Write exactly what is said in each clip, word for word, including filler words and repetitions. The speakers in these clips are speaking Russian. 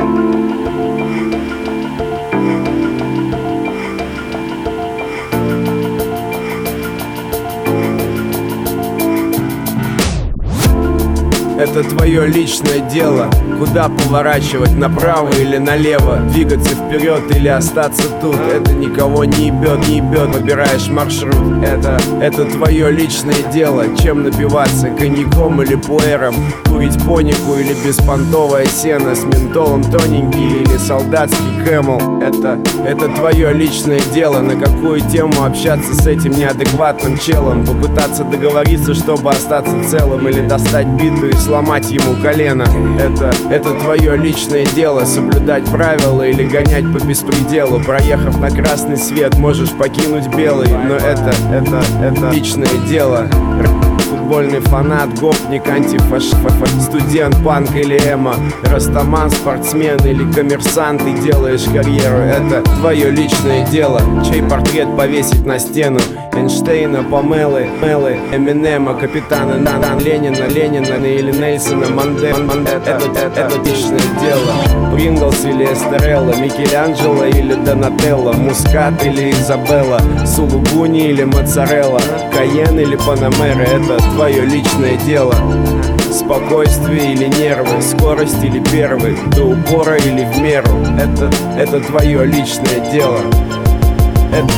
Это твое личное дело, куда поворачивать, направо или налево, двигаться вперед или остаться тут. Это никого не ебет, не ебет, выбираешь маршрут. Это, это твое личное дело, чем напиваться, коньяком или пуэром, курить понику или беспонтовое сено с ментолом тоненький или солдатский кэмл. Это, это твое личное дело, на какую тему общаться с этим неадекватным челом, попытаться договориться, чтобы остаться целым, или достать биту и сломать ему колено. Это, это твое личное дело, соблюдать правила или гонять по беспределу. Проехав на красный свет, можешь покинуть белый, но это, это, это личное дело. Футбольный фанат, гопник, антифаш, студент, панк или эмо, растаман, спортсмен или коммерсант, ты делаешь карьеру. Это твое личное дело, чей портрет повесить на стену. Эйнштейна, Памелы, Мелы, Эминема, капитана Нан, Ленина, Ленина или Нельсона Манделы. Это, это, это личное дело. Принглс или Эстерелла, Микеланджело или Донателло, Мускат или Изабелла, Сулугуни или Моцарелла, Кайен или Панамера. Это твое личное дело. Спокойствие или нервы, скорость или первый, до упора или в меру. Это, это твое личное дело. Это...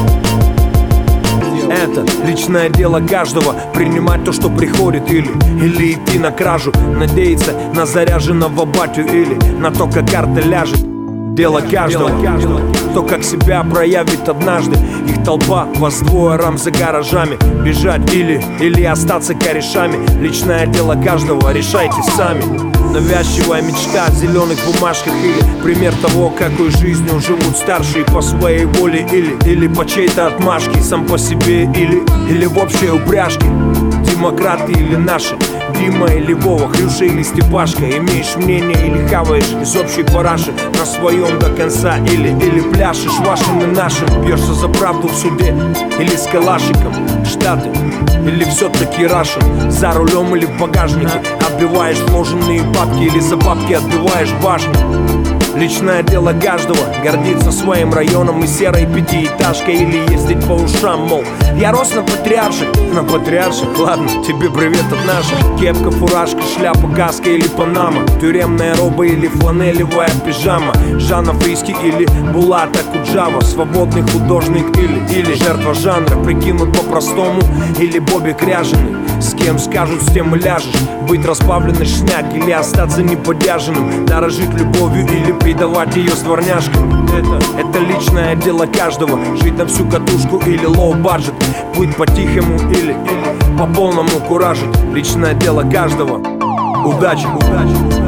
Это личное дело каждого, принимать то, что приходит, или, или идти на кражу, надеяться на заряженного батю, или на то, как карта ляжет. Дело каждого, кто как себя проявит однажды. Их толпа, вас двое, рам за гаражами. Бежать или, или остаться корешами. Личное дело каждого, решайте сами. Навязчивая мечта о зеленых бумажках, или пример того, какой жизнью живут старшие по своей воле, или, или по чьей-то отмашке, сам по себе, или, или в общей упряжке. Демократы или наши, Дима или Вова, Хрюша или Степашка. Имеешь мнение или хаваешь из общей параши на своем до конца, или, или пляшешь вашим и нашим. Бьешься за правду в суде или с калашиком. Штаты или все-таки Раша, за рулем или в багажнике. Отбиваешь вложенные бабки или за бабки отбиваешь башню. Личное дело каждого, гордиться своим районом и серой пятиэтажкой, или ездить по ушам, мол, я рос на патриарших. На патриарших? Ладно, тебе привет от наших. Кепка, фуражка, шляпа, каска или панама, тюремная роба или фланелевая пижама, Жанна Фриски или Булата Куджава, свободный художник или, или жертва жанра, прикинут по-простому, или Бобик ряженый. С кем скажут, с тем и ляжешь. Быть разбавленный шняк или остаться неподяженным, дорожить любовью или придавать ее с дворняжками. Это, это личное дело каждого, жить на всю катушку или лоу-баджет, путь по-тихому или, или по полному куражить. Личное дело каждого. Удачи, удачи, удачи.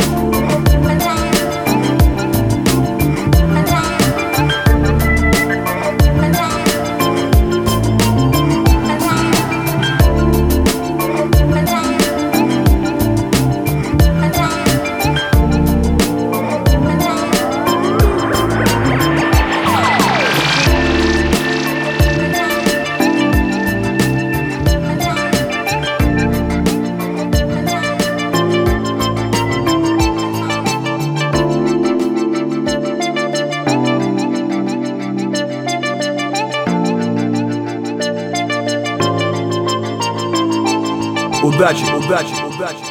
Удачи, удачи, удачи.